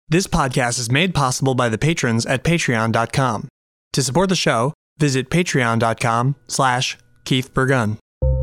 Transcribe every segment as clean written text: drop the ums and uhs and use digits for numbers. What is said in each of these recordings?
This podcast is made possible by the patrons at patreon.com. To support the show, visit patreon.com/Keith Burgun.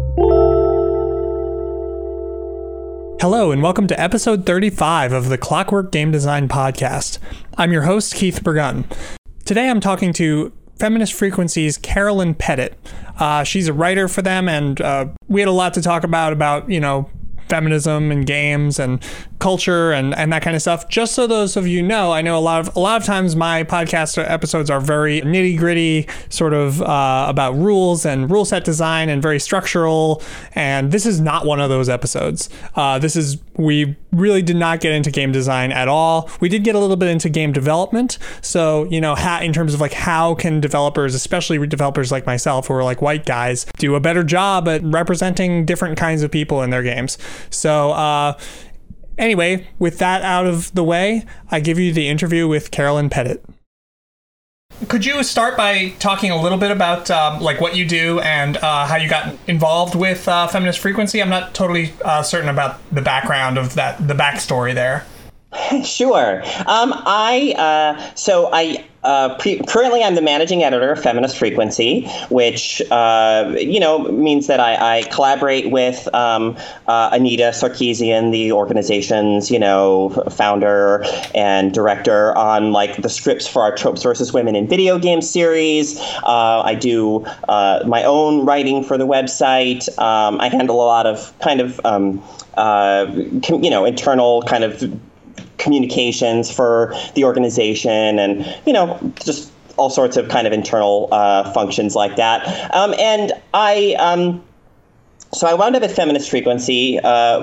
Hello, and welcome to episode 35 of the Clockwork Game Design Podcast. I'm your host, Keith Burgun. Today I'm talking to Feminist Frequency's Carolyn Pettit. She's a writer for them, and we had a lot to talk about, feminism and games and culture and that kind of stuff. Just so those of you know, I know a lot of times my podcast episodes are very nitty gritty, sort of about rules and rule set design and very structural. And this is not one of those episodes. We really did not get into game design at all. We did get a little bit into game development. So, in terms of how can developers, especially developers like myself, who are like white guys, do a better job at representing different kinds of people in their games. So, anyway, with that out of the way, I give you the interview with Carolyn Pettit. Could you start by talking a little bit about what you do and how you got involved with Feminist Frequency? I'm not totally certain about the background of that, the backstory there. Sure. Currently I'm the managing editor of Feminist Frequency, which, means that I collaborate with Anita Sarkeesian, the organization's, founder and director, on the scripts for our Tropes versus Women in Video Games series. I do my own writing for the website. I handle a lot of internal kind of communications for the organization and, just all sorts of kind of internal functions like that. So I wound up at Feminist Frequency.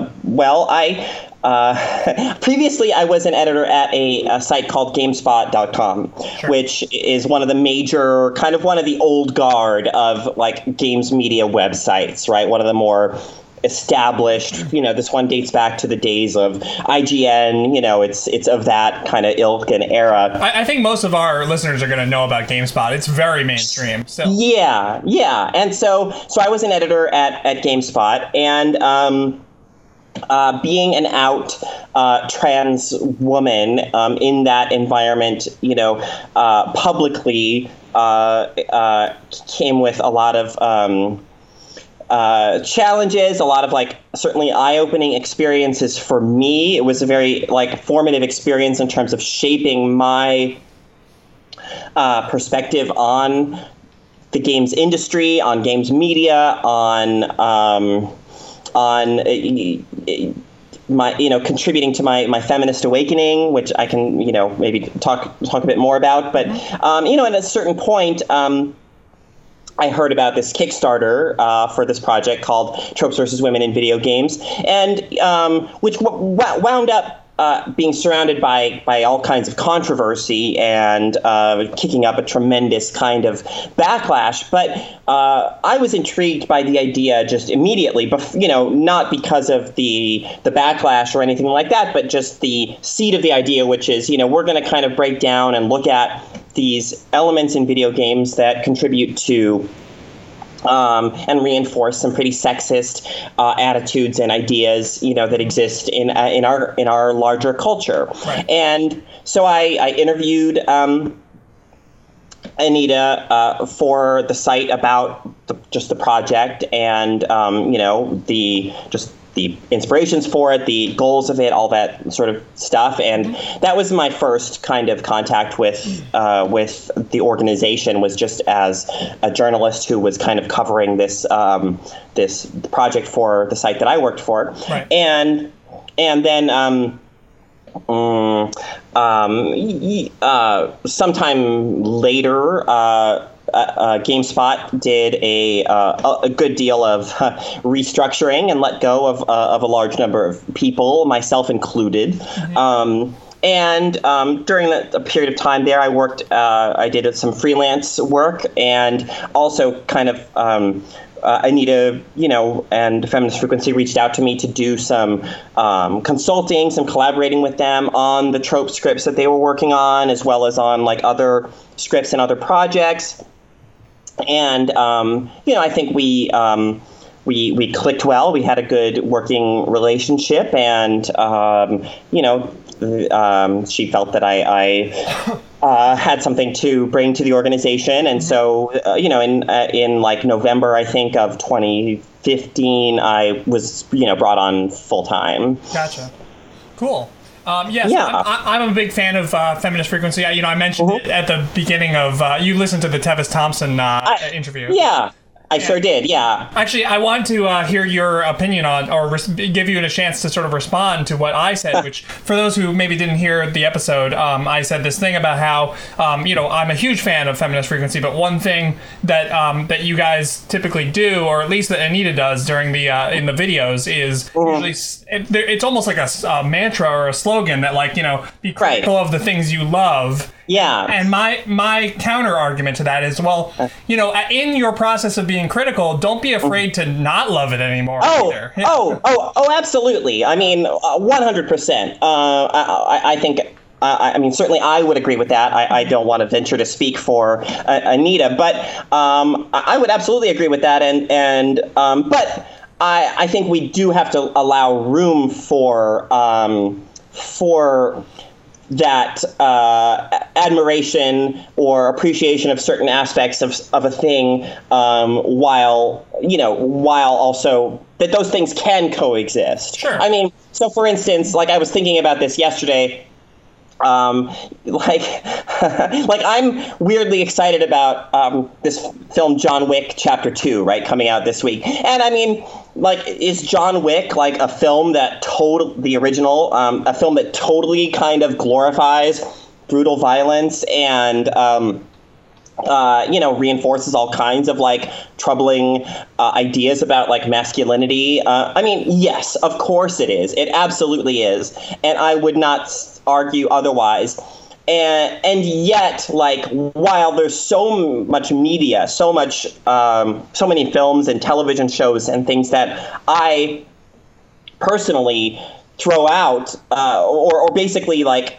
Previously I was an editor at a site called GameSpot.com, sure, which is one of the major, one of the old guard of games media websites, right? One of the more established, this one dates back to the days of IGN, it's of that kind of ilk and era. I think most of our listeners are going to know about GameSpot. It's very mainstream. So. Yeah. And so I was an editor at GameSpot, and being an out trans woman in that environment, publicly came with a lot of challenges, a lot of certainly eye-opening experiences for me. It was a very formative experience in terms of shaping my perspective on the games industry, on games media, on my contributing to my feminist awakening, which I can maybe talk a bit more about. But at a certain point, I heard about this Kickstarter for this project called Tropes versus Women in Video Games, and which wound up being surrounded by all kinds of controversy and kicking up a tremendous kind of backlash. But I was intrigued by the idea just immediately, not because of the backlash or anything like that, but just the seed of the idea, which is, we're going to kind of break down and look at these elements in video games that contribute to and reinforce some pretty sexist attitudes and ideas, that exist in our larger culture. Right. And so I interviewed Anita for the site about the project and the inspirations for it, the goals of it, all that sort of stuff. And that was my first kind of contact with the organization, was just as a journalist who was kind of covering this this project for the site that I worked for. Right. And then sometime later, GameSpot did a good deal of restructuring and let go of a large number of people, myself included. Mm-hmm. During a period of time there, I did some freelance work, and also kind of Anita, and Feminist Frequency reached out to me to do some consulting, some collaborating with them on the trope scripts that they were working on, as well as on other scripts and other projects. And I think we clicked well. We had a good working relationship, and she felt that I had something to bring to the organization, and so in like November, I think, of 2015, I was brought on full time. Gotcha. Cool. I'm a big fan of Feminist Frequency. I mentioned it at the beginning of you listened to the Tevis Thompson interview. Yeah. I sure did, yeah. Actually, I want to hear your opinion on, or give you a chance to sort of respond to what I said, which, for those who maybe didn't hear the episode, I said this thing about how, I'm a huge fan of Feminist Frequency, but one thing that that you guys typically do, or at least that Anita does during the in the videos, is usually, it's almost like a mantra or a slogan that, like, be critical of the things you love. Yeah. And my counter argument to that is, well, in your process of being critical, don't be afraid to not love it anymore. Either. Absolutely. I mean, 100%. I think. I mean, certainly I would agree with that. I don't want to venture to speak for Anita, but I would absolutely agree with that. But I think we do have to allow room for that admiration or appreciation of certain aspects of a thing, while also that those things can coexist. Sure. I mean, so for instance, like I was thinking about this yesterday. Like I'm weirdly excited about this film John Wick Chapter 2, right, coming out this week. And I mean, like, is John Wick like a film that the original, a film that totally kind of glorifies brutal violence and reinforces all kinds of like troubling ideas about like masculinity? I mean, yes, of course it is. It absolutely is. And I would not argue otherwise. And yet, like, while there's so much media, so many films and television shows and things that I personally throw out, or basically like,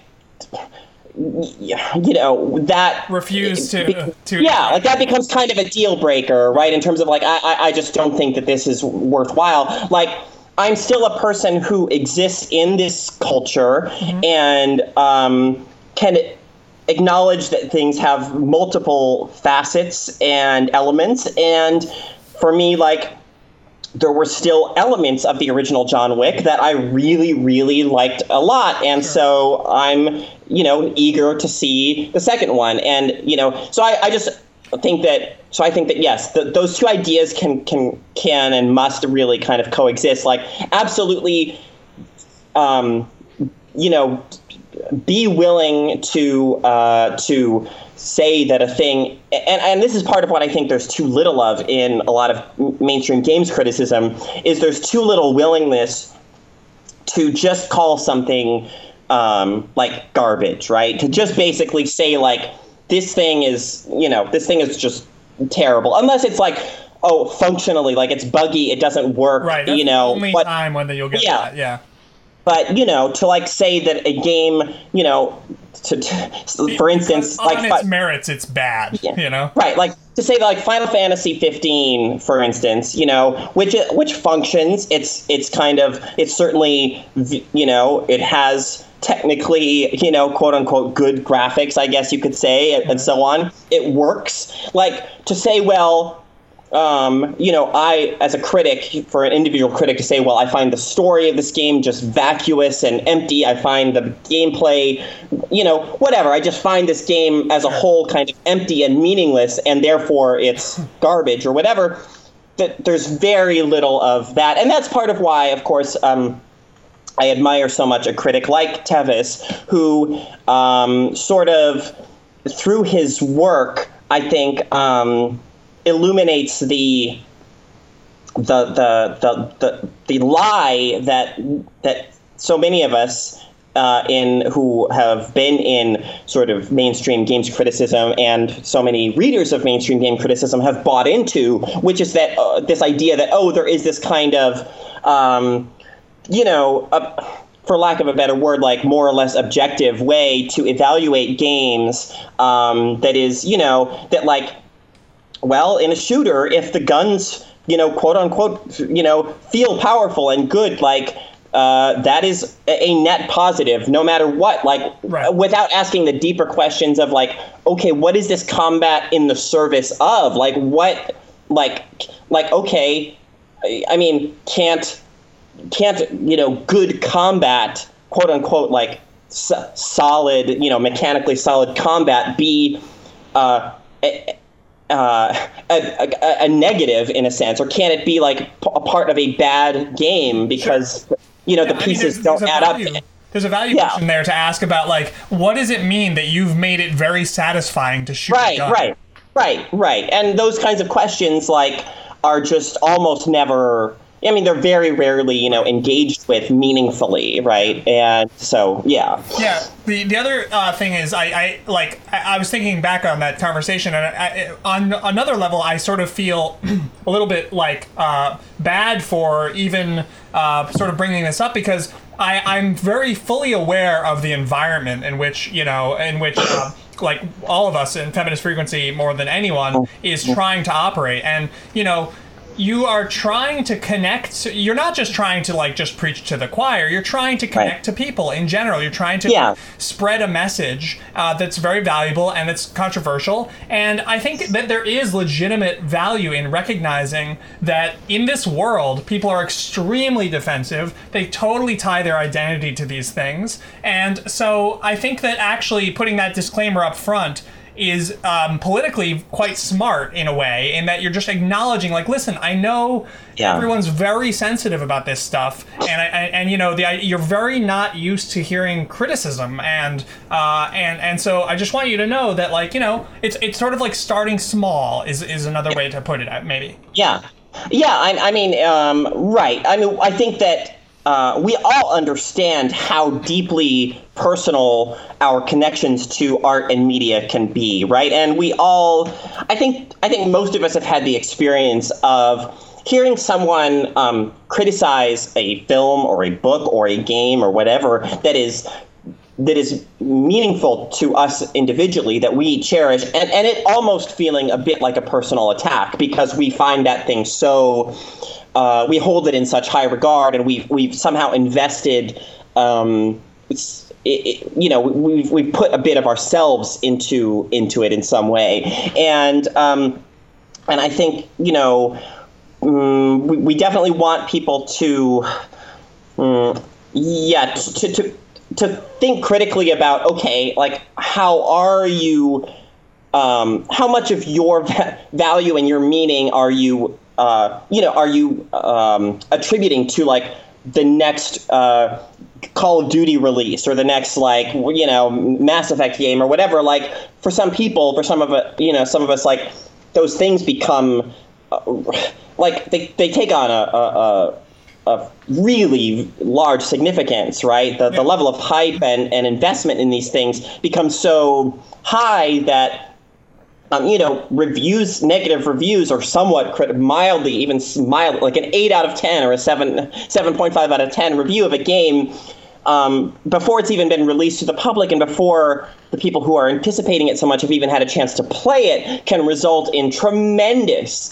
that refuse to like that becomes kind of a deal breaker, right? In terms of like, I just don't think that this is worthwhile. Like, I'm still a person who exists in this culture and can acknowledge that things have multiple facets and elements. And for me, like, there were still elements of the original John Wick that I really, really liked a lot. And so I'm, eager to see the second one. And, so I think that yes, those two ideas can and must really kind of coexist. Like, absolutely, be willing to say that a thing, and this is part of what I think there's too little of in a lot of mainstream games criticism, is there's too little willingness to just call something like garbage, right? To just basically say like, this thing is just terrible, unless it's like, oh, functionally, like, it's buggy, it doesn't work, right? That's the only time when you'll get that, yeah. But to like say that a game, for instance, on like its merits, it's bad, right? Like to say that like Final Fantasy 15, for instance, which functions, it's certainly, it has technically, quote unquote, good graphics, I guess you could say, and so on. It works. Like, to say, well, I, as a critic, for an individual critic to say, well, I find the story of this game just vacuous and empty. I find the gameplay, whatever. I just find this game as a whole kind of empty and meaningless, and therefore it's garbage or whatever. That there's very little of that. And that's part of why, of course, I admire so much a critic like Tevis, who sort of, through his work, I think, illuminates the lie that so many of us who have been in sort of mainstream games criticism, and so many readers of mainstream game criticism have bought into, which is that this idea that, there is this kind of for lack of a better word, like more or less objective way to evaluate games, that is, that like, well, in a shooter, if the guns, quote unquote, feel powerful and good, like, that is a net positive, no matter what. Like, without asking the deeper questions of like, okay, what is this combat in the service of? Like, what, like, okay, I mean, can't good combat, quote unquote, like solid, mechanically solid combat be a negative in a sense, or can it be like a part of a bad game because the pieces don't add up? There's a value question there to ask about, like, what does it mean that you've made it very satisfying to shoot a gun? Right. And those kinds of questions, like, are just almost never, I mean, they're very rarely, engaged with meaningfully, right? And so, yeah. Yeah. The other thing is, I was thinking back on that conversation, and on another level, I sort of feel a little bit like bad for even sort of bringing this up, because I'm very fully aware of the environment in which, like all of us in Feminist Frequency more than anyone is trying to operate. And, you are trying to connect. You're not just trying to like just preach to the choir. You're trying to connect to people in general. You're trying to spread a message that's very valuable and that's controversial. And I think that there is legitimate value in recognizing that in this world, people are extremely defensive. They totally tie their identity to these things. And so I think that actually putting that disclaimer up front is politically quite smart in a way, in that you're just acknowledging, like, listen, I know everyone's very sensitive about this stuff, and you're very not used to hearing criticism, and so I just want you to know that, like, it's sort of like starting small is another way to put it, maybe. Right. I mean, I think that we all understand how deeply personal our connections to art and media can be, right? And we all, I think most of us have had the experience of hearing someone criticize a film or a book or a game or whatever that is meaningful to us individually, that we cherish, and it almost feeling a bit like a personal attack, because we find that thing so, we hold it in such high regard, and we've somehow invested, we've put a bit of ourselves into it in some way, and I think we definitely want people to think critically about, okay, like, how are you, how much of your value and your meaning are you attributing to, like, the next Call of Duty release, or the next, like, Mass Effect game or whatever. Like, for some people, for some of us, like, those things become like they take on a really large significance, right? The level of hype and investment in these things becomes so high that negative reviews are somewhat mildly, like an 8 out of 10 or a 7.5 out of 10 review of a game, before it's even been released to the public, and before the people who are anticipating it so much have even had a chance to play it, can result in tremendous,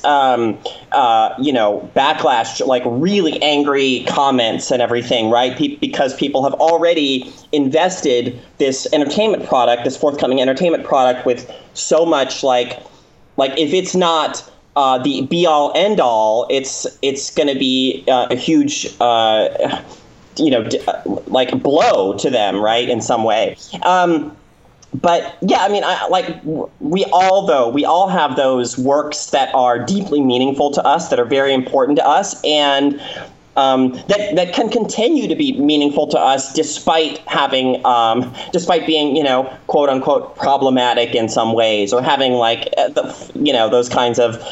backlash, like really angry comments and everything, right? Because people have already invested this forthcoming entertainment product with so much, like if it's not the be all end all, it's going to be a huge like blow to them, right, in some way. But yeah, I mean, we all have those works that are deeply meaningful to us, that are very important to us, and that can continue to be meaningful to us despite despite being, quote unquote, problematic in some ways, or having like those kinds of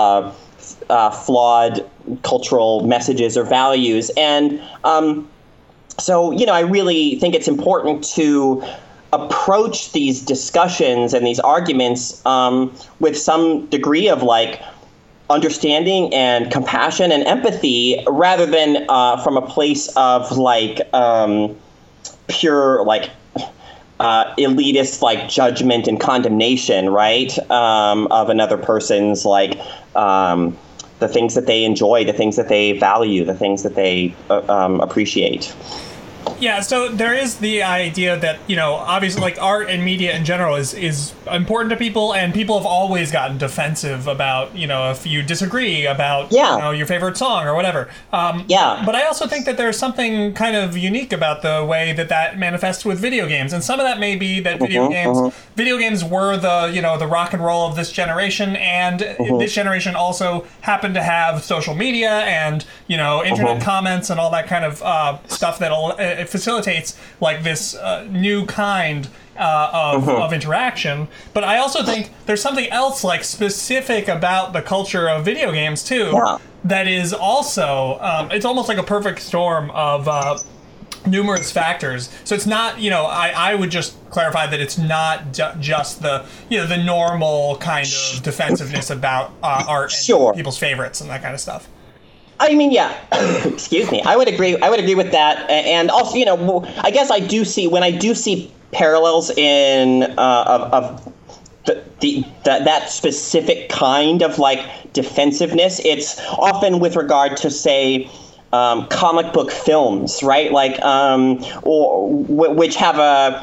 flawed cultural messages or values. And so, I really think it's important to approach these discussions and these arguments with some degree of like understanding and compassion and empathy, rather than from a place of like pure like elitist like judgment and condemnation, right, of another person's like the things that they enjoy, the things that they value, the things that they appreciate. Yeah, so there is the idea that, obviously, like, art and media in general is important to people, and people have always gotten defensive about, if you disagree about, your favorite song or whatever. But I also think that there's something kind of unique about the way that manifests with video games, and some of that may be that video games were the rock and roll of this generation, and this generation also happened to have social media and, internet comments and all that kind of stuff that'll... it facilitates like this new kind of interaction. But I also think there's something else like specific about the culture of video games too that is also it's almost like a perfect storm of numerous factors. So it's not, I would just clarify that it's not just the the normal kind of defensiveness about art and people's favorites and that kind of stuff. I mean, yeah. Excuse me. I would agree with that, and also, I guess I do see parallels in of that specific kind of like defensiveness. It's often with regard to, say, comic book films, right? Like, which have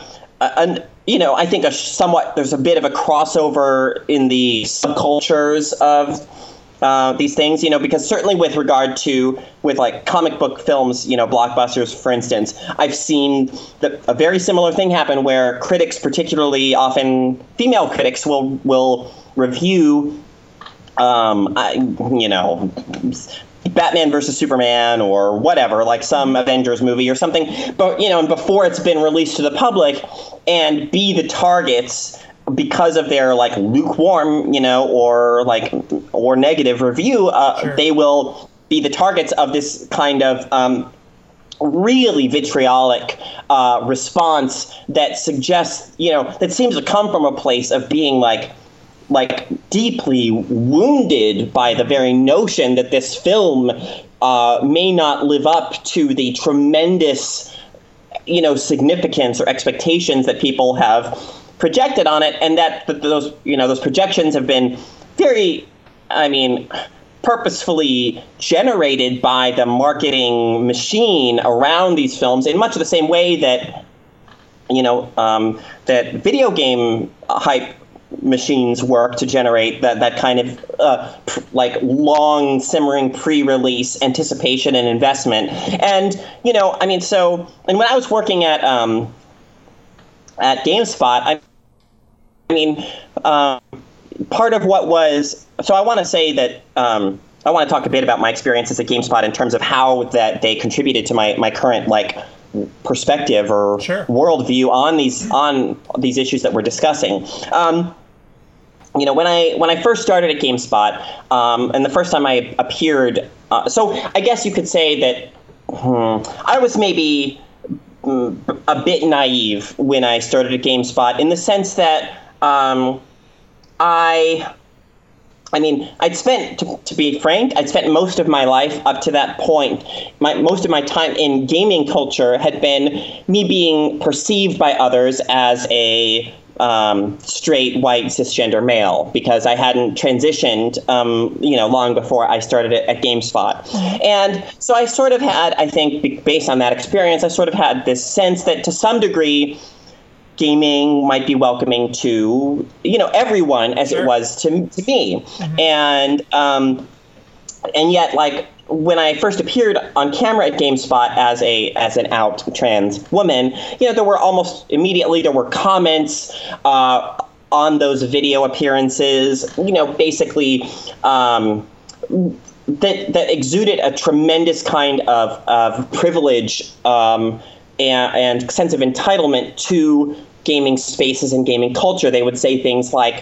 I think there's a bit of a crossover in the subcultures of these things, because certainly with like comic book films, blockbusters, for instance, I've seen a very similar thing happen where critics, particularly often female critics, will review, Batman versus Superman or whatever, like some Avengers movie or something, but, and before it's been released to the public, and be the targets because of their like lukewarm, or negative review, they will be the targets of this kind of really vitriolic response that suggests, that seems to come from a place of being like deeply wounded by the very notion that this film may not live up to the tremendous, significance or expectations that people have projected on it, and that those projections have been very, purposefully generated by the marketing machine around these films in much of the same way that that video game hype machines work to generate that kind of like long simmering pre-release anticipation and investment. And and when I was working at GameSpot, part of what was, so I want to say that I want to talk a bit about my experiences at GameSpot in terms of how that they contributed to my current like perspective or worldview on these issues that we're discussing. When I first started at GameSpot, and the first time I appeared, so I guess you could say that I was maybe a bit naive when I started at GameSpot, in the sense that I'd spent, to be frank, I'd spent most of my life up to that point. Most of my time in gaming culture had been me being perceived by others as a straight, white, cisgender male, because I hadn't transitioned, long before I started at GameSpot. And so I sort of had, I think, based on that experience, I sort of had this sense that to some degree, gaming might be welcoming to, everyone as it was to me. Mm-hmm. And yet, like, when I first appeared on camera at GameSpot as an out trans woman, there were almost immediately, there were comments on those video appearances, basically that exuded a tremendous kind of privilege and sense of entitlement to gaming spaces and gaming culture. They would say things like,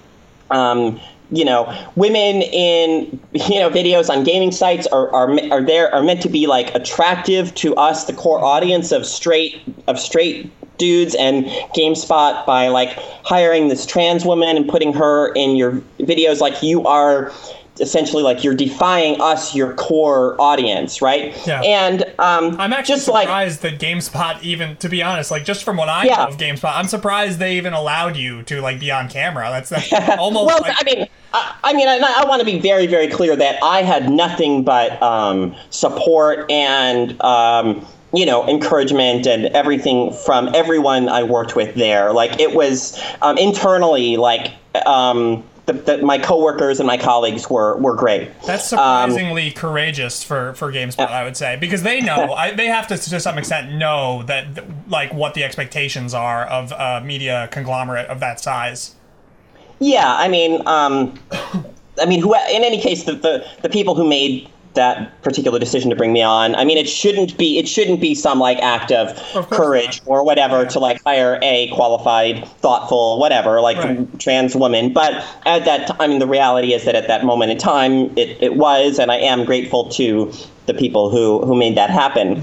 women in videos on gaming sites are meant to be like attractive to us, the core audience of straight dudes, and GameSpot, by like hiring this trans woman and putting her in your videos, like, you are essentially like you're defying us, your core audience, right? Yeah. And I'm actually just surprised that GameSpot even, to be honest, like just from what I know of GameSpot, I'm surprised they even allowed you to like be on camera. That's almost well, like... I want to be very, very clear that I had nothing but support and encouragement and everything from everyone I worked with there. Like it was internally, like my coworkers and my colleagues were great. That's surprisingly courageous for GameSpot, I would say, because they know they have to some extent know that like what the expectations are of a media conglomerate of that size. Yeah, I mean, who in any case the people who made that particular decision to bring me on, I mean, it shouldn't be some like act of courage or whatever to like hire a qualified, thoughtful, whatever, like trans woman. But at that time, I mean, the reality is that at that moment in time, it was, and I am grateful to the people who made that happen.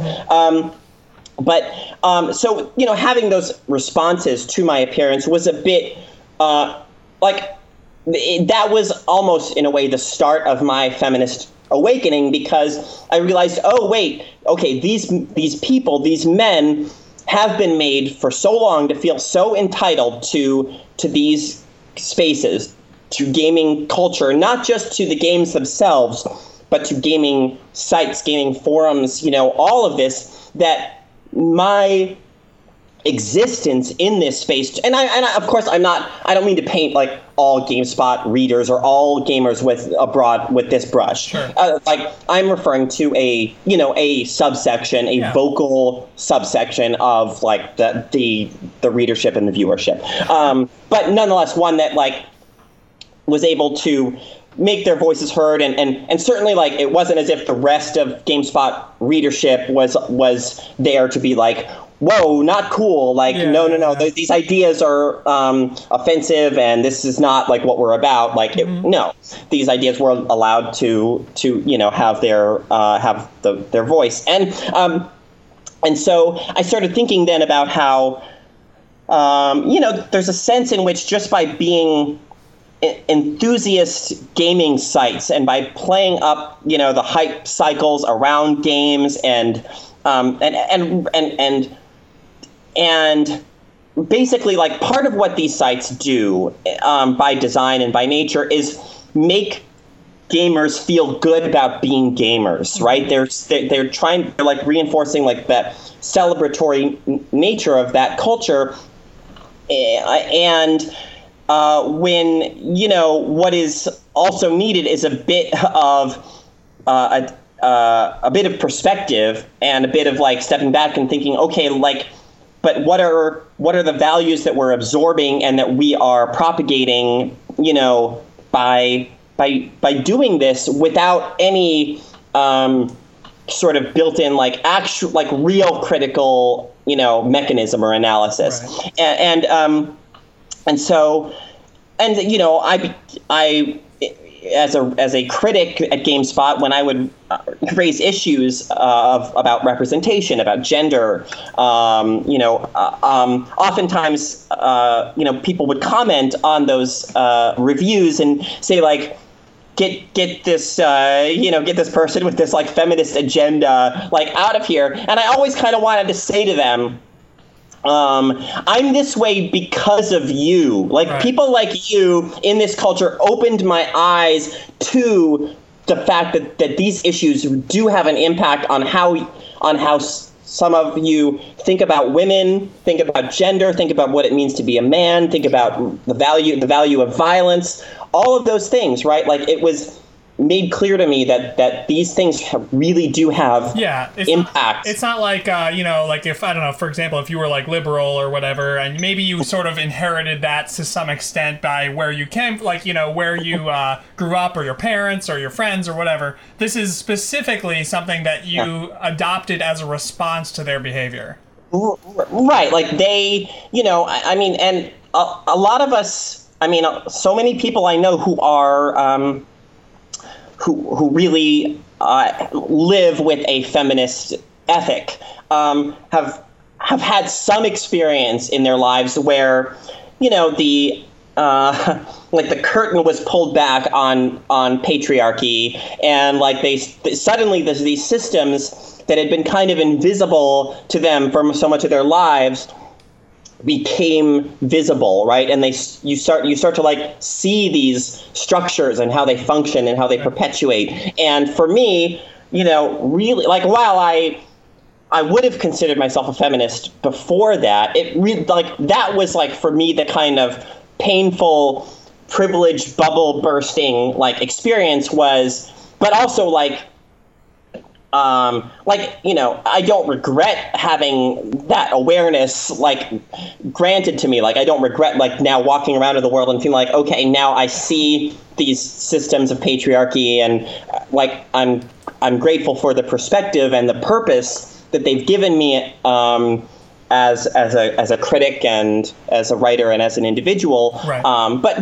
So having those responses to my appearance was a bit that was almost in a way the start of my feminist awakening, because I realized, oh wait, okay, these people, these men have been made for so long to feel so entitled to these spaces, to gaming culture, not just to the games themselves, but to gaming sites, gaming forums, all of this, that my existence in this space, and I of course I don't mean to paint like all GameSpot readers or all gamers with this brush. Sure. Like I'm referring to a subsection, vocal subsection of like the readership and the viewership, but nonetheless one that like was able to make their voices heard, and certainly like it wasn't as if the rest of GameSpot readership was there to be like, whoa, not cool. Like, no. These ideas are offensive, and this is not like what we're about. Like, no, these ideas were allowed to have their voice, and so I started thinking then about how there's a sense in which just by being enthusiast gaming sites and by playing up the hype cycles around games and basically like part of what these sites do by design and by nature is make gamers feel good about being gamers, right? They're like reinforcing like that celebratory nature of that culture, and when what is also needed is a bit of a bit of perspective and a bit of like stepping back and thinking, okay, like, but what are the values that we're absorbing and that we are propagating, by doing this without any sort of built-in like actual like real critical mechanism or analysis, right. And so I as a critic at GameSpot, when I would raise issues about representation, about gender, oftentimes people would comment on those reviews and say like, get this person with this like feminist agenda like out of here. And I always kind of wanted to say to them, I'm this way because of you. Like, right. People like you in this culture opened my eyes to the fact that these issues do have an impact on how some of you think about women, think about gender, think about what it means to be a man, think about the value of violence, all of those things, right? Like, it was made clear to me that these things really do have impact. It's not like, like if, I don't know, for example, if you were like liberal or whatever, and maybe you sort of inherited that to some extent by where you came, like, where you grew up or your parents or your friends or whatever. This is specifically something that you adopted as a response to their behavior. Right. Like they, and a lot of us, so many people I know who are, who really live with a feminist ethic, have had some experience in their lives where, the like the curtain was pulled back on patriarchy, and like they suddenly there's these systems that had been kind of invisible to them for so much of their lives became visible, right? And you start to like see these structures and how they function and how they perpetuate. And for me, really, like, while I would have considered myself a feminist before that, it really, like, that was like for me the kind of painful, privileged, bubble bursting like experience was, but also like I don't regret having that awareness like granted to me. Like, I don't regret like now walking around in the world and feeling like, okay, now I see these systems of patriarchy, and like I'm grateful for the perspective and the purpose that they've given me as a critic and as a writer and as an individual. Right. But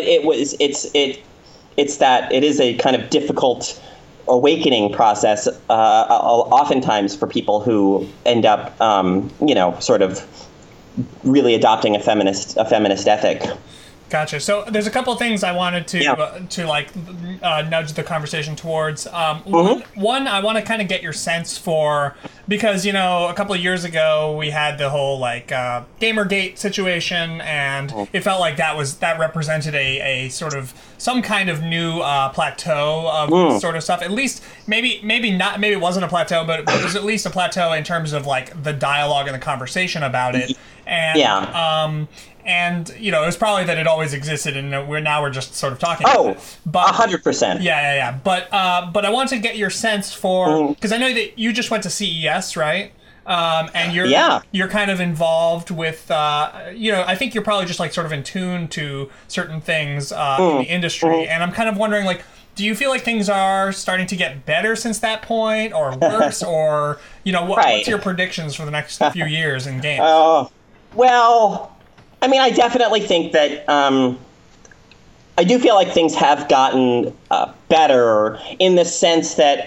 it is a kind of difficult awakening process, oftentimes for people who end up, sort of really adopting a feminist ethic. Gotcha. So there's a couple of things I wanted to nudge the conversation towards. One, I want to kind of get your sense for, because a couple of years ago we had the whole like Gamergate situation, and it felt like that represented a sort of some kind of new plateau of this sort of stuff. At least maybe not. Maybe it wasn't a plateau, but it was at least a plateau in terms of like the dialogue and the conversation about it. And and it was probably that it always existed, and we're just sort of talking about it. But 100%. Yeah. But I want to get your sense for, because I know that you just went to CES, right? And you're kind of involved with I think you're probably just like sort of in tune to certain things in the industry, and I'm kind of wondering, like, do you feel like things are starting to get better since that point, or worse, or what's your predictions for the next few years in games? Well, I mean, I definitely think that I do feel like things have gotten better, in the sense that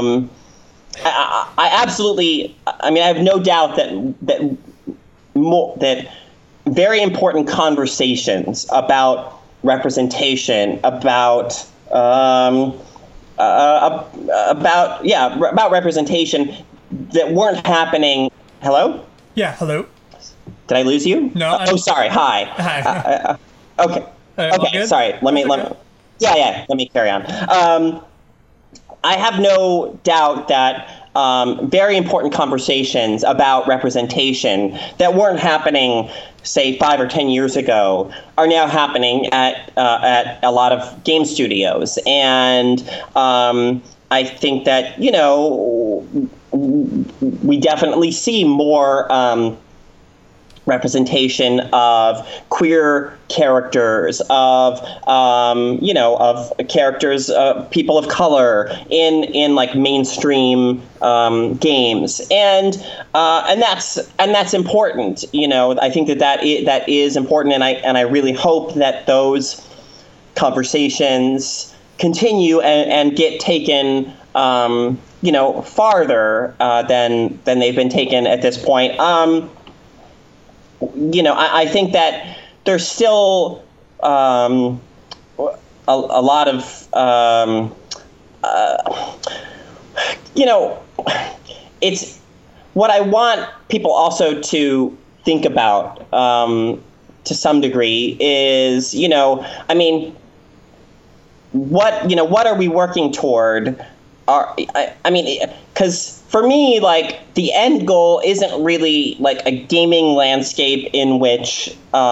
I absolutely, I mean, I have no doubt that very important conversations about representation, about representation that weren't happening. Hello? Yeah, hello. Did I lose you? No. Sorry. Hi. Hi. Okay. Okay. Sorry. Let me. Yeah. Let me carry on. I have no doubt that very important conversations about representation that weren't happening, say, 5 or 10 years ago, are now happening at a lot of game studios, and I think that we definitely see more representation of queer characters, of characters, people of color in like mainstream games, and that's important. I think that is important, and I really hope that those conversations continue and get taken farther than they've been taken at this point. I think that there's still a lot of it's what I want people also to think about to some degree is I mean, what are we working toward? Because for me, like, the end goal isn't really like a gaming landscape in which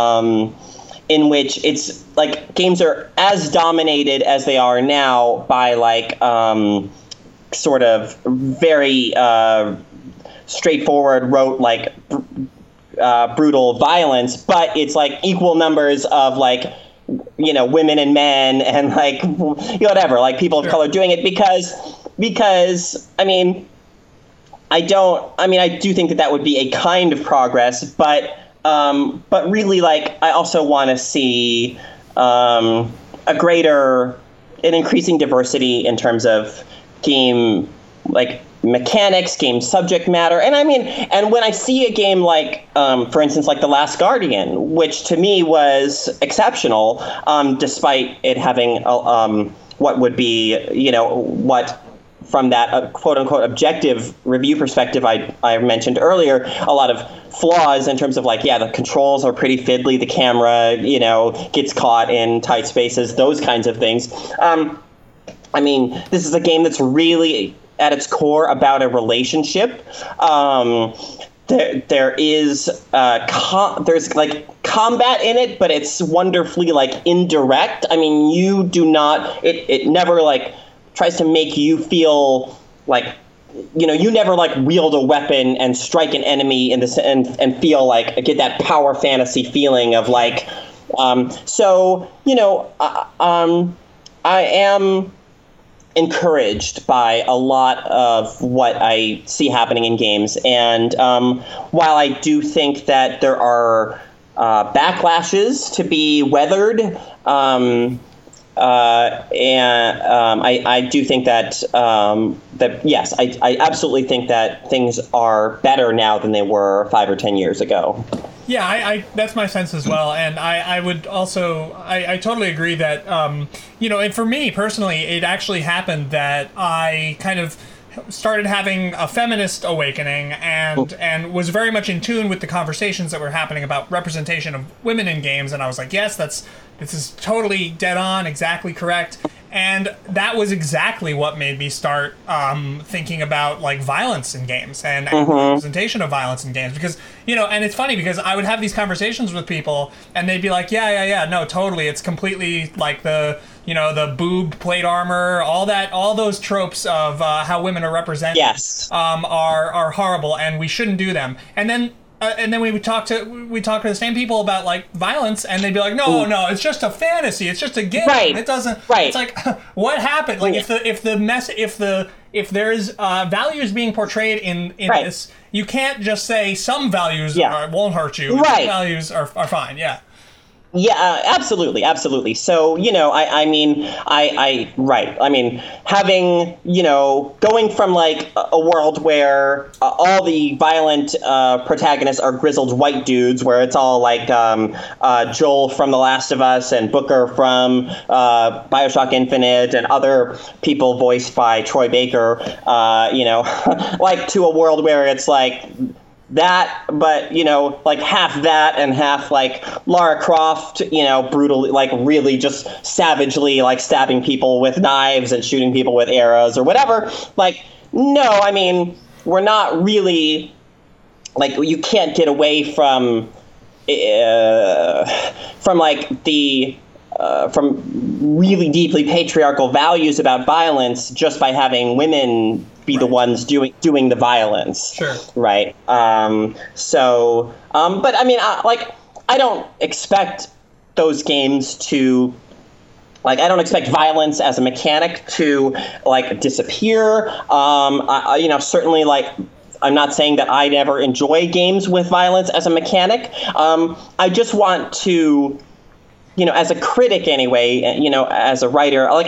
it's like games are as dominated as they are now by like sort of very straightforward, rote, like brutal violence, but it's like equal numbers of like women and men and like whatever, like people of color doing it, because I do think that would be a kind of progress, but really, like, I also want to see an increasing diversity in terms of game, like mechanics, game subject matter. And I mean, and when I see a game like, for instance, like The Last Guardian, which to me was exceptional, despite it having what would be, what from that quote unquote objective review perspective I mentioned earlier, a lot of flaws in terms of like, the controls are pretty fiddly, the camera, gets caught in tight spaces, those kinds of things. I mean, this is a game that's really at its core about a relationship. There is there's like combat in it, but it's wonderfully like indirect. I mean, you do not, it never like tries to make you feel like, you never like wield a weapon and strike an enemy in this and feel like get that power fantasy feeling of like, I am encouraged by a lot of what I see happening in games. And while I do think that there are backlashes to be weathered, I do think that yes, I absolutely think that things are better now than they were 5 or 10 years ago. Yeah, I that's my sense as well, and I would also I totally agree that and for me personally, it actually happened that I kind of started having a feminist awakening and was very much in tune with the conversations that were happening about representation of women in games, and I was like, yes, this is totally dead on, exactly correct. And that was exactly what made me start thinking about like violence in games and representation of violence in games. Because, and it's funny because I would have these conversations with people and they'd be like, yeah, no, totally. It's completely like the boob plate armor, all those tropes of how women are represented are horrible and we shouldn't do them. And then we would talk to the same people about like violence, and they'd be like, no, it's just a fantasy, it's just a game. Right. It doesn't. Right. It's like, what happened? Like if there's values being portrayed in this, you can't just say some values won't hurt you. Right. Some values are fine. Yeah. Yeah, absolutely. So, I mean, having, going from like a world where all the violent protagonists are grizzled white dudes, where it's all like Joel from The Last of Us and Booker from BioShock Infinite and other people voiced by Troy Baker, like to a world where it's like that, but like half that and half like Lara Croft, brutally, like really just savagely like stabbing people with knives and shooting people with arrows or whatever. Like, no, I mean, we're not really like, you can't get away from like the from really deeply patriarchal values about violence just by having women be the ones doing the violence. Sure. Right. But I mean, I don't expect those games to, like, I don't expect violence as a mechanic to like disappear. Certainly, like, I'm not saying that I never enjoy games with violence as a mechanic. I just want to, as a critic anyway, as a writer, like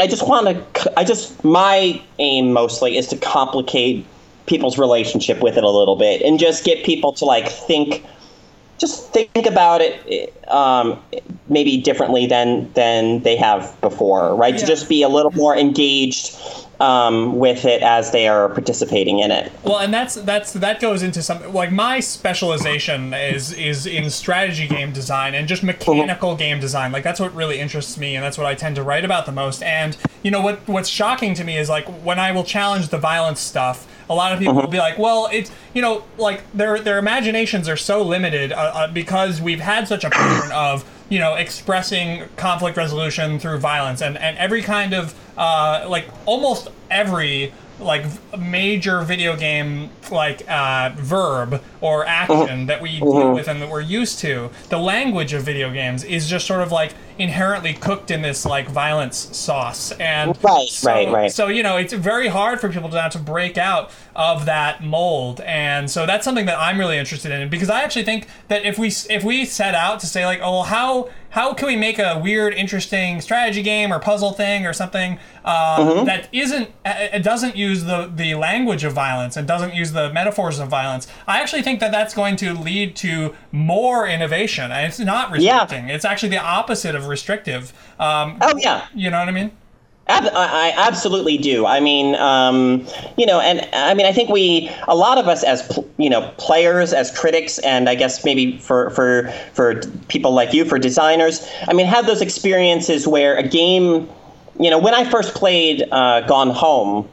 my aim mostly is to complicate people's relationship with it a little bit and just get people to like think about it maybe differently than they have before, right? Yeah. To just be a little more engaged with it as they are participating in it. Well, and that goes into something like my specialization is in strategy game design and just mechanical game design. Like that's what really interests me, and that's what I tend to write about the most. And what's shocking to me is like when I will challenge the violence stuff, a lot of people will be like, well, it's, like their imaginations are so limited because we've had such a pattern of, expressing conflict resolution through violence and every kind of, like almost every like major video game like verb or action that we deal with and that we're used to. The language of video games is just sort of like inherently cooked in this like violence sauce, and right. So it's very hard for people to break out of that mold, and so that's something that I'm really interested in, because I actually think that if we set out to say like, oh, how how can we make a weird, interesting strategy game or puzzle thing or something that it doesn't use the language of violence and doesn't use the metaphors of violence. I actually think that that's going to lead to more innovation. And it's not restricting. It's actually the opposite of restrictive. You know what I mean? I absolutely do. I mean, and I mean, I think a lot of us as, players, as critics, and I guess maybe for people like you, for designers, I mean, have those experiences where a game, when I first played Gone Home,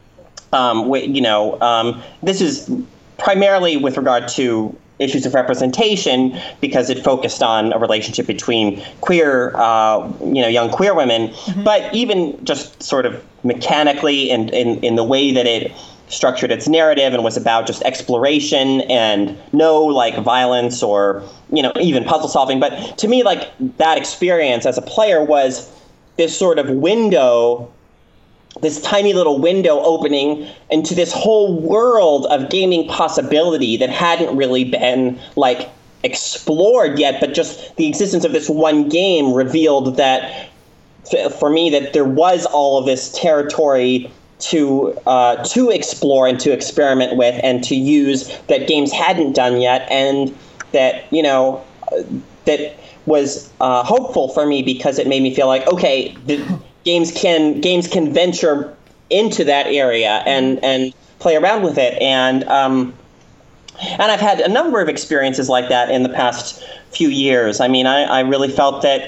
this is primarily with regard to issues of representation because it focused on a relationship between queer, young queer women. Mm-hmm. But even just sort of mechanically and in the way that it structured its narrative and was about just exploration and no violence or, even puzzle solving. But to me, that experience as a player was this sort of window, this tiny little window opening into this whole world of gaming possibility that hadn't really been explored yet, but just the existence of this one game revealed that for me that there was all of this territory to explore and to experiment with and to use that games hadn't done yet, and that that was hopeful for me because it made me feel like, okay, games can venture into that area and play around with it, and I've had a number of experiences like that in the past few years. I mean, I really felt that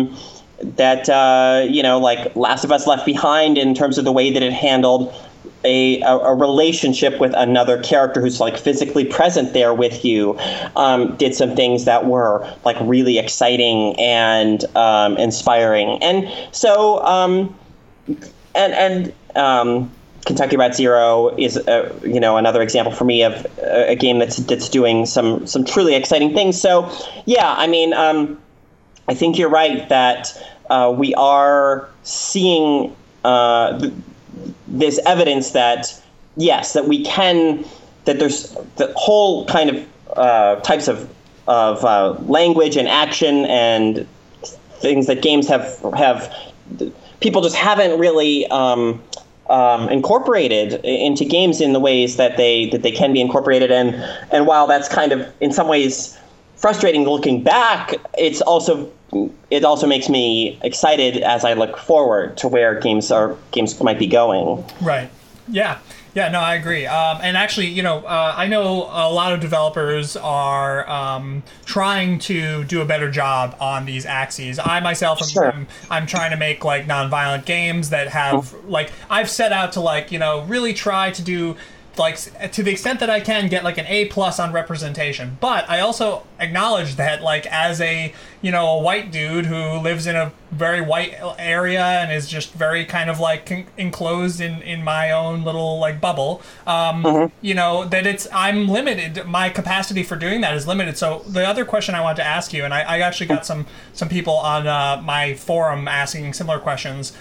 Last of Us Left Behind, in terms of the way that it handled a relationship with another character who's physically present there with you, did some things that were really exciting and inspiring. And so Kentucky Route Zero is another example for me of a game that's doing some truly exciting things. So yeah, I mean, I think you're right that we are seeing this evidence that yes, that we can, that there's the whole kind of types of language and action and things that games have people just haven't really incorporated into games in the ways that they can be incorporated. And while that's kind of in some ways frustrating looking back, it also makes me excited as I look forward to where games might be going. Right. Yeah. Yeah, no, I agree. And actually, I know a lot of developers are trying to do a better job on these axes. I myself, I'm trying to make nonviolent games that have I've set out to really try to do to the extent that I can get an A+ on representation. But I also acknowledge that as a white dude who lives in a very white area and is just very kind of enclosed in my own little bubble, that I'm limited. My capacity for doing that is limited. So the other question I wanted to ask you, and I actually got some people on my forum asking similar questions,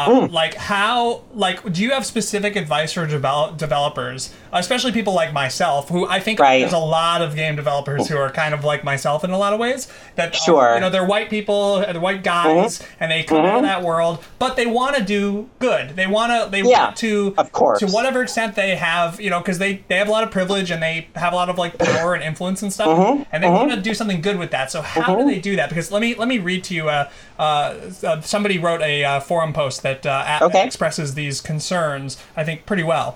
how do you have specific advice for developers, especially people like myself, who I think there's a lot of game developers who are kind of like myself in a lot of ways, that they're white people, they're white guys, and they come out of that world, but they want to do good. They want to, of course, to whatever extent they have, because they have a lot of privilege and they have a lot of power and influence and stuff, and they want to do something good with that. So how do they do that? Because let me read to you. Somebody wrote a forum post that expresses these concerns, I think, pretty well.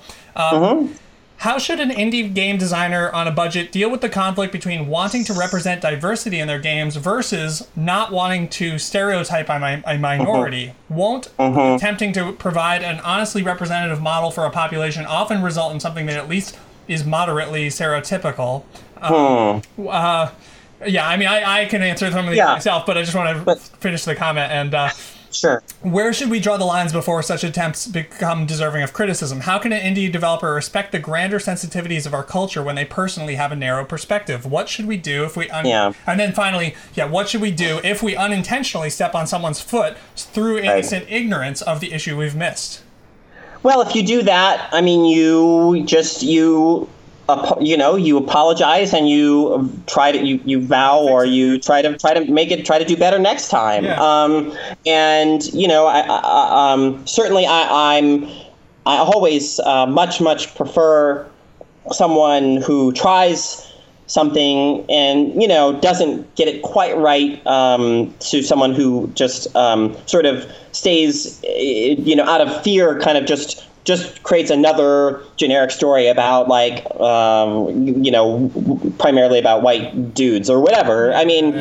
How should an indie game designer on a budget deal with the conflict between wanting to represent diversity in their games versus not wanting to stereotype a minority? Won't attempting to provide an honestly representative model for a population often result in something that at least is moderately stereotypical? Yeah, I mean, I can answer some of these myself, but I just want to finish the comment. And sure. Where should we draw the lines before such attempts become deserving of criticism? How can an indie developer respect the grander sensitivities of our culture when they personally have a narrow perspective? What should we do if we... And then finally, what should we do if we unintentionally step on someone's foot through innocent ignorance of the issue we've missed? Well, if you do that, I mean, you you apologize and you try to you vow, or you try to do better next time. Yeah. And certainly I always much prefer someone who tries something and doesn't get it quite right, to someone who just sort of stays out of fear, kind of just creates another generic story about primarily about white dudes or whatever. I mean,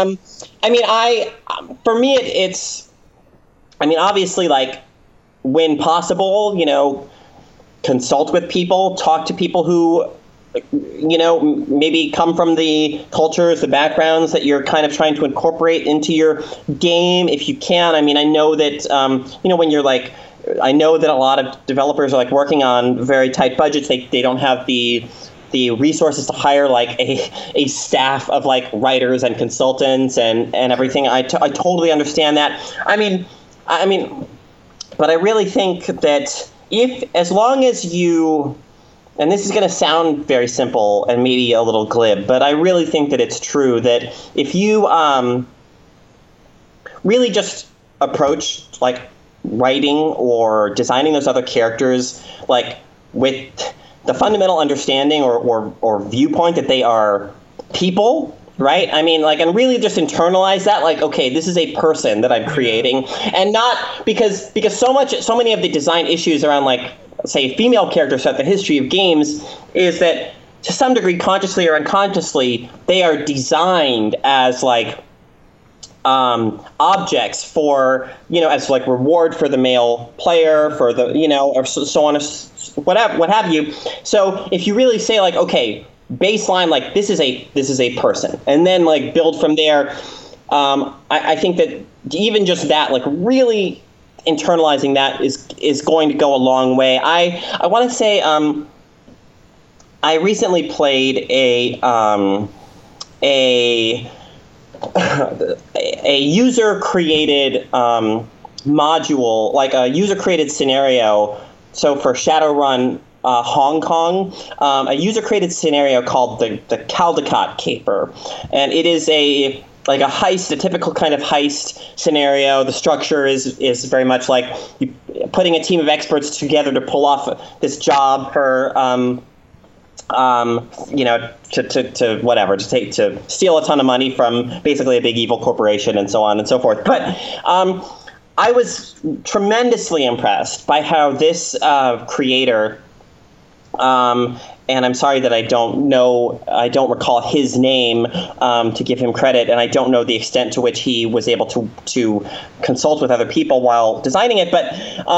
for me it's obviously, like, when possible, consult with people, talk to people who maybe come from the cultures, the backgrounds that you're kind of trying to incorporate into your game, if you can. I mean, I know that when you're like, I know that a lot of developers are like working on very tight budgets. They don't have the resources to hire like a staff of like writers and consultants and everything. I totally understand that. I mean, but I really think that as long as you, and this is going to sound very simple and maybe a little glib, but I really think that it's true that if you really just approach like writing or designing those other characters like with the fundamental understanding or viewpoint that they are people, right? I mean, like, and really just internalize that, like, okay, this is a person that I'm creating, and not because so many of the design issues around, like, say, female characters throughout the history of games is that to some degree, consciously or unconsciously, they are designed as like objects for, as like reward for the male player, for the, or so on, what have you. So if you really say like, okay, baseline, like this is a person, and then like build from there, I think that even just that, like really internalizing that is going to go a long way. I want to say I recently played a user-created module, like a user-created scenario. So for Shadowrun Hong Kong, a user-created scenario called the Caldecott Caper, and it is a heist, a typical kind of heist scenario. The structure is very much like you putting a team of experts together to pull off this job for to steal a ton of money from basically a big evil corporation and so on and so forth. But I was tremendously impressed by how this creator, and I'm sorry that I don't recall his name to give him credit, and I don't know the extent to which he was able to consult with other people while designing it, but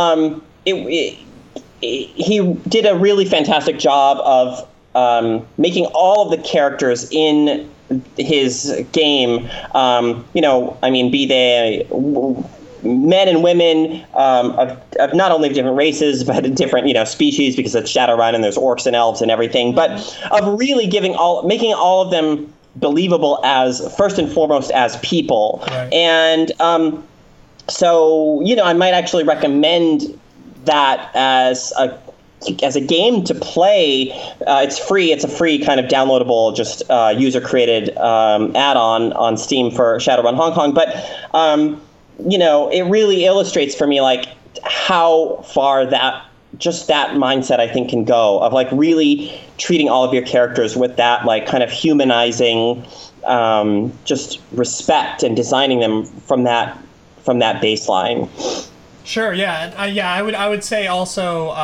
he did a really fantastic job of making all of the characters in his game, be they men and women of not only different races, but different, species, because it's Shadowrun and there's orcs and elves and everything, but of really making all of them believable as, first and foremost, as people. Right. And so, I might actually recommend that as a game to play. It's free. It's a free kind of downloadable, just user-created add-on on Steam for Shadowrun Hong Kong. But, it really illustrates for me, like, how far that mindset, I think, can go, of, like, really treating all of your characters with that, like, kind of humanizing just respect and designing them from that baseline. Sure, yeah. I would say also,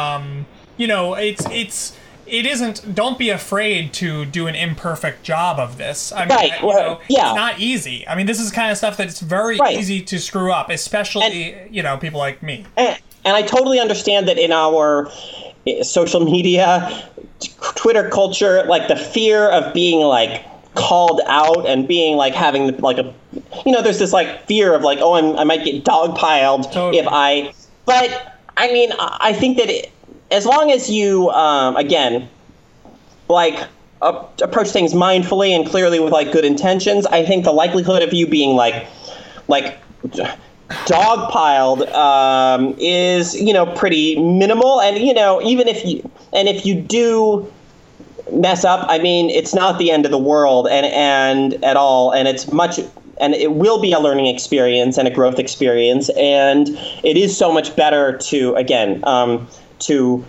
it isn't, don't be afraid to do an imperfect job of this. I mean, right. It's not easy. I mean, this is kind of stuff that's very easy to screw up, especially, people like me. And I totally understand that in our social media, Twitter culture, like the fear of being like called out and being like having like there's this like fear of like, I might get dogpiled totally. But I mean, I think that as long as you, again, like approach things mindfully and clearly with like good intentions, I think the likelihood of you being like dogpiled is pretty minimal. And even if you do mess up, I mean, it's not the end of the world and at all. And it's much, and it will be a learning experience and a growth experience. And it is so much better to, again, to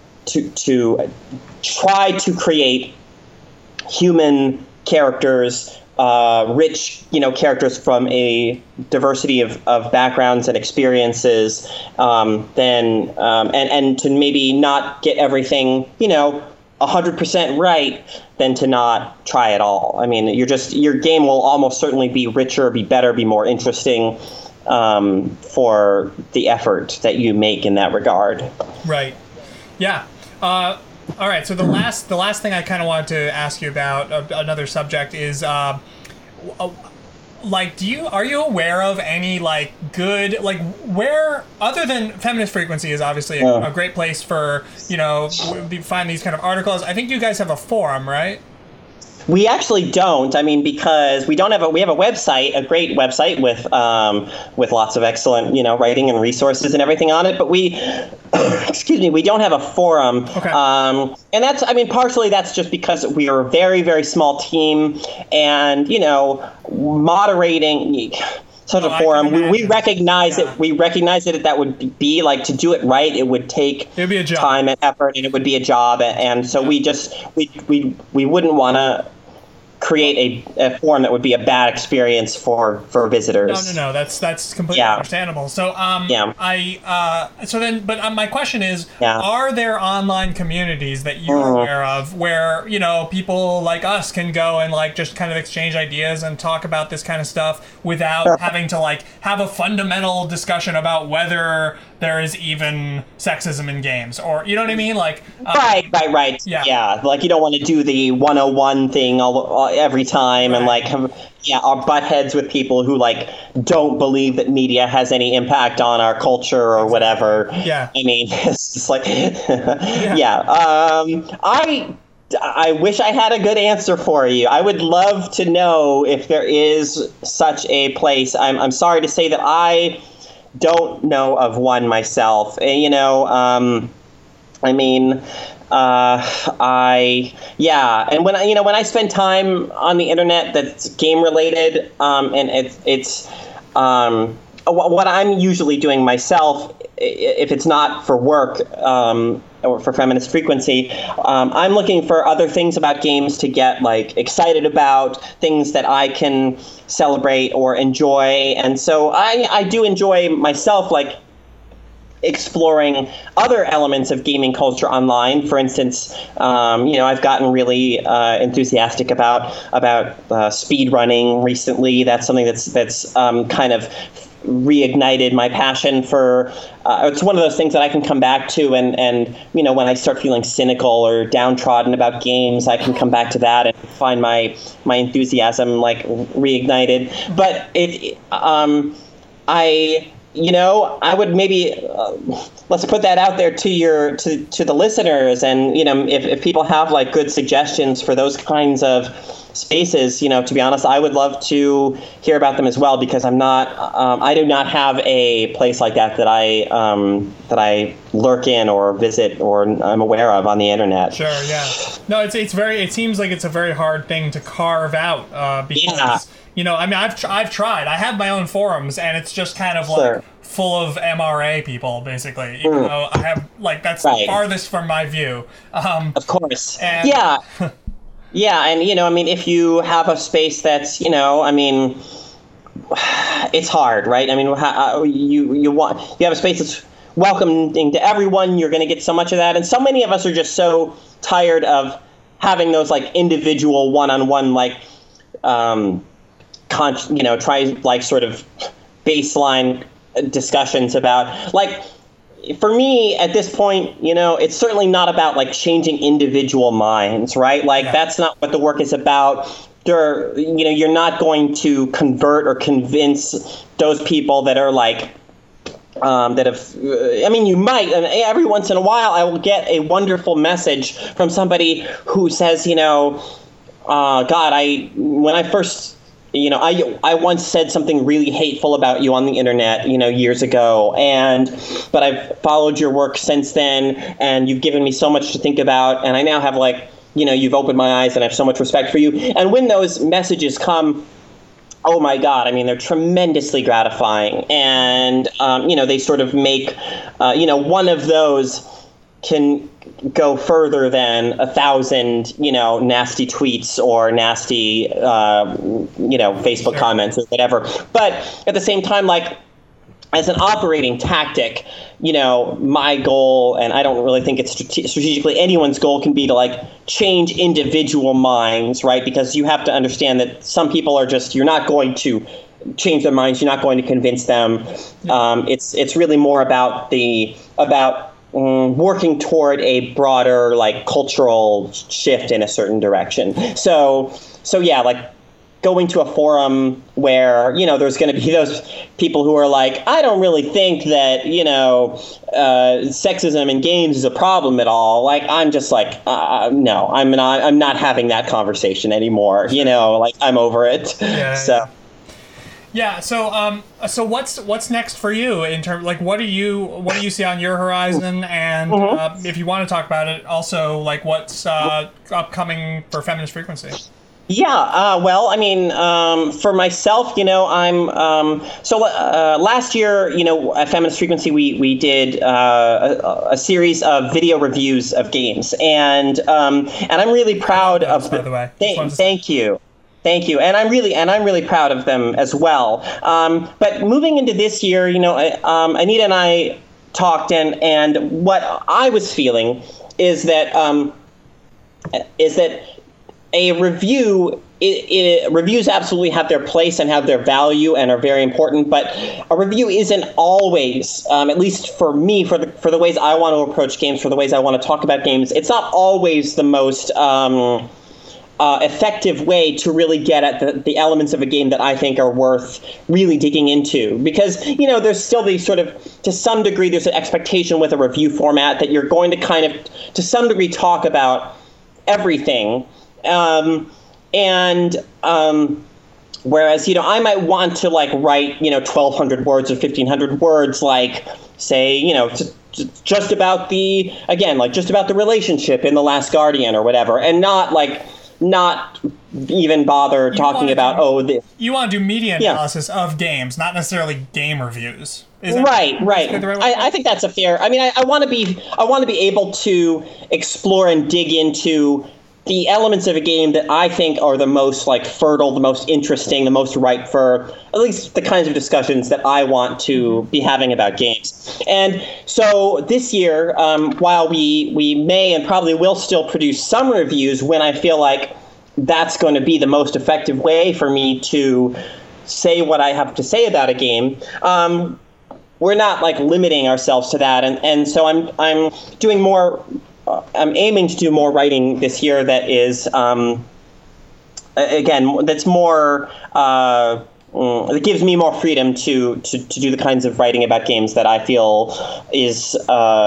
try to create human characters, rich, characters from a diversity of backgrounds and experiences, then and to maybe not get everything, 100% right, than to not try at all. I mean, your game will almost certainly be richer, be better, be more interesting, for the effort that you make in that regard. Right. Yeah. All right. So the last thing I kind of wanted to ask you about, another subject, is are you aware of any good, where, other than Feminist Frequency is obviously a great place for, find these kind of articles. I think you guys have a forum, right? We actually don't. I mean, because we have a website, a great website with lots of excellent, writing and resources and everything on it. But we, we don't have a forum. Okay. And that's, partially that's just because we are a very, very small team, and moderating such a forum, we recognize it. We recognize that would be to do it right. It would take time and effort, and it would be a job. And so we wouldn't want to create a forum that would be a bad experience for visitors. No, that's completely understandable. So but my question is, are there online communities that you're aware of where people like us can go and just kind of exchange ideas and talk about this kind of stuff without having to have a fundamental discussion about whether there is even sexism in games, or you know what I mean? Right. Yeah. You don't want to do the 101 thing every time, right. And our butt heads with people who don't believe that media has any impact on our culture or whatever. Yeah. I mean, it's just I wish I had a good answer for you. I would love to know if there is such a place. I'm sorry to say that I don't know of one myself. And, and when I spend time on the internet that's game related, and it's what I'm usually doing myself, if it's not for work, or for Feminist Frequency, I'm looking for other things about games to get excited about, things that I can celebrate or enjoy. And so I do enjoy myself exploring other elements of gaming culture online. For instance, I've gotten really enthusiastic about speed running recently. That's something that's kind of reignited my passion for. It's one of those things that I can come back to, and when I start feeling cynical or downtrodden about games, I can come back to that and find my enthusiasm reignited. But I would maybe let's put that out there to the listeners, and if people have good suggestions for those kinds of spaces, to be honest, I would love to hear about them as well, because I do not have a place like that I lurk in or visit or I'm aware of on the internet. Sure, yeah. No, it seems like it's a very hard thing to carve out, because I've tried. I have my own forums, and it's just kind of full of MRA people, basically. Even though I have that's the farthest from my view. Of course. Yeah, and if you have a space that's it's hard, right? You have a space that's welcoming to everyone. You're going to get so much of that, and so many of us are just so tired of having those individual one-on-one try sort of baseline discussions about for me at this point, it's certainly not about changing individual minds, right? That's not what the work is about. You're not going to convert or convince those people that are that have, you might, and every once in a while I will get a wonderful message from somebody who says, when I first, I once said something really hateful about you on the internet, years ago, but I've followed your work since then, and you've given me so much to think about, and I now have you've opened my eyes and I have so much respect for you. And when those messages come, oh my God, I mean, they're tremendously gratifying. And, they sort of make, one of those can go further than 1,000, nasty tweets or nasty, Facebook comments or whatever. But at the same time, like, as an operating tactic, my goal, and I don't really think it's strategically anyone's goal, can be to like change individual minds, right? Because you have to understand that some people are you're not going to change their minds. You're not going to convince them. It's really more about working toward a broader like cultural shift in a certain direction. So yeah, like going to a forum where, there's going to be those people who are like, I don't really think that, sexism in games is a problem at all. Like, I'm just like, no, I'm not having that conversation anymore. Like I'm over it. Yeah, so. Yeah. So what's next for you in terms, like, what do you see on your horizon? And if you want to talk about it, also like what's upcoming for Feminist Frequency? Yeah, well, I mean, for myself, I'm last year, at Feminist Frequency, we did a series of video reviews of games, and I'm really proud of by the way. Thank you. Thank you, and I'm really proud of them as well. But moving into this year, Anita and I talked, and what I was feeling is that a review, reviews absolutely have their place and have their value and are very important, but a review isn't always, at least for me, for the ways I want to approach games, for the ways I want to talk about games, it's not always the most effective way to really get at the elements of a game that I think are worth really digging into. Because, there's still these sort of, to some degree, there's an expectation with a review format that you're going to kind of, to some degree, talk about everything. Whereas, I might want to like write, 1,200 words or 1,500 words, like say, just about just about the relationship in The Last Guardian or whatever, and not even bother talking about, you want to do media analysis of games, not necessarily game reviews. Right. I think that's a fair, I mean, I want to be able to explore and dig into the elements of a game that I think are the most like fertile, the most interesting, the most ripe for at least the kinds of discussions that I want to be having about games. And so this year, while we may and probably will still produce some reviews when I feel like that's going to be the most effective way for me to say what I have to say about a game, we're not like limiting ourselves to that. And so I'm doing more. I'm aiming to do more writing this year that is, that's more, that gives me more freedom to do the kinds of writing about games that I feel is,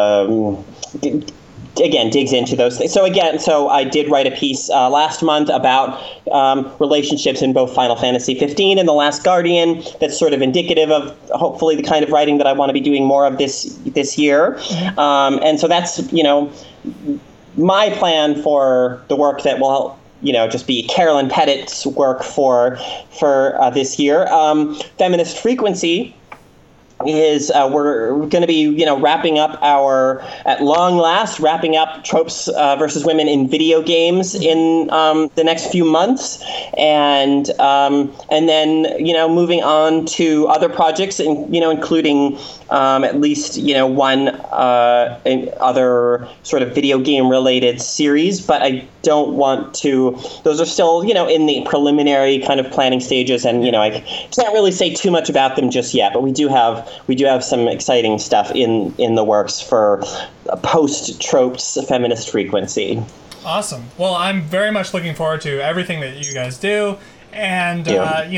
digs into those things. So I did write a piece last month about relationships in both Final Fantasy 15 and The Last Guardian. That's sort of indicative of hopefully the kind of writing that I want to be doing more of this year. And so that's, my plan for the work that will, just be Carolyn Pettit's work for this year. Feminist Frequency is we're going to be wrapping up at long last wrapping up Tropes versus Women in video games in the next few months, and then moving on to other projects, including at least one other sort of video game related series, but I don't want to. Those are still in the preliminary kind of planning stages, and I can't really say too much about them just yet. But we do have some exciting stuff in the works for post Tropes Feminist Frequency. Awesome. Well, I'm very much looking forward to everything that you guys do, and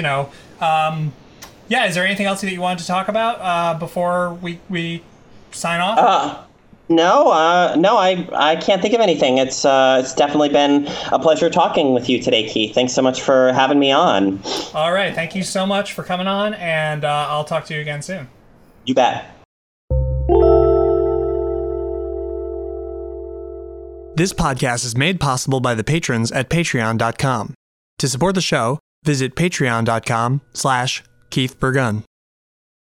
is there anything else that you wanted to talk about before we sign off? No, I can't think of anything. It's definitely been a pleasure talking with you today, Keith. Thanks so much for having me on. All right. Thank you so much for coming on, and I'll talk to you again soon. You bet. This podcast is made possible by the patrons at patreon.com. To support the show, visit patreon.com/Keith Burgun.